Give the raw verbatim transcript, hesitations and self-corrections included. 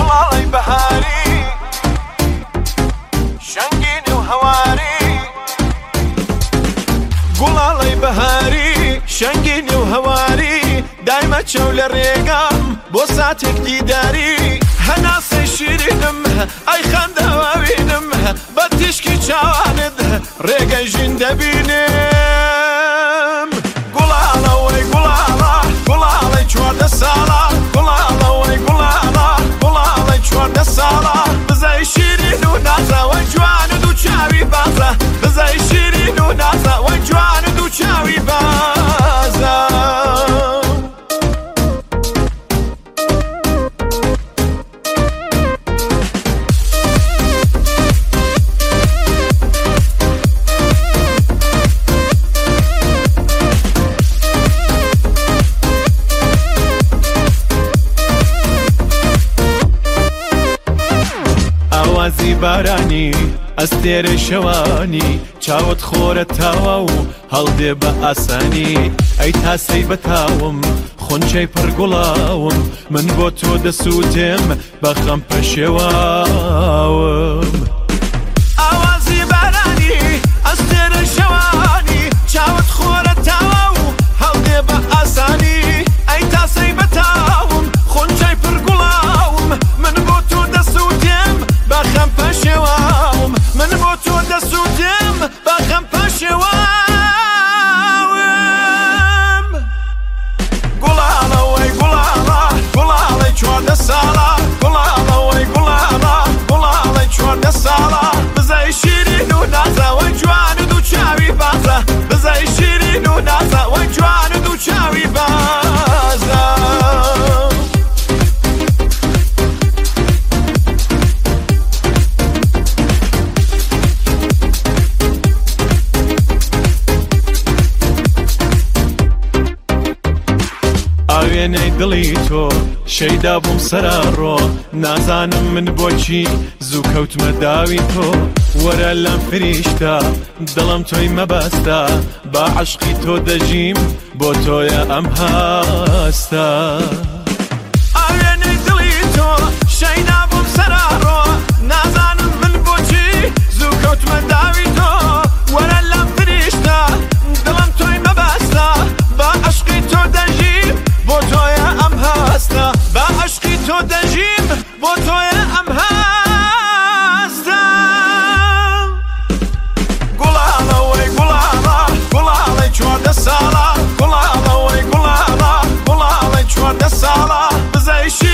گوڵاڵی بەهاری شەنگینی و هەواری گوڵاڵی بەهاری شەنگینی و هەواری دایمە چەو لە ڕێگام بۆ ساتێک دیداری هەناسەی شیرینم ئەی خەندەوەوینم بە تیشکی چاوانت ڕێگەی ژین دەبینم گوڵاڵەوەی گوڵاڵە گوڵاڵی چواردە ساڵە گوڵاڵەوەی گوڵاڵە گوڵاڵی چواردە ساڵە بزای شیرین و نازە وەی جوانت و چاوی بازە بزای شیرین و نازە وەی جوانت و چاوی بازە ئاوازی بارانی ئەستێرە شەوانی چاوت خۆرە تاوە و هەڵدێ بە ئاسانی ئەی تاسەی بەتاوم خۆنچەی پڕگوڵاوم من بۆ تۆ دەسووتێم بە خەم پەشێواوم ئاوازی بارانی ئەستێرە شەوانی چاوت خۆرە تاوە و هەڵدێ بە ئاسانی ئەی تاسەی بەتاوم خۆنچەی پڕگوڵاوم من بۆ تۆ دەسووتێم بە خەم پەشێواوم من بۆ تۆ دەسووتێم بە خەم پەشێواوم گوڵاڵەوەی گوڵاڵە گوڵاڵی چواردە ساڵە گوڵاڵەوەی گوڵاڵە گوڵاڵی چواردە ساڵە بزای شیرین و نازە وەی جوانت و چاوی بازە بزای شیرین و نازە وەی جوانت و چاوی بازە وێنەی دڵی تۆ شەیدا بووم سەراڕۆ نازانم من بۆچی زوو کەوتمە داوی تۆ وەرە لەم فریشتە دڵم تۆی مەبەستە با عەشقی تۆ دەژیم بۆ تۆیە ئەم هەستە وێنەی دڵی تۆ شەیدا بووم سەراڕۆ نازانم من بۆچی زوو کەوتمە داوی تۆ وەرە لەم فریشتە دڵم تۆی مەبەستە با عەشقی تۆ دەژیم بۆ تۆیە ئەم هەستە با عەشقی تۆ دەژیم بۆ تۆیە ئەم هەستە گوڵاڵەوەی گوڵاڵە گوڵاڵی چواردە ساڵە گوڵاڵەوەی گوڵاڵە گوڵاڵی چواردە ساڵە بزای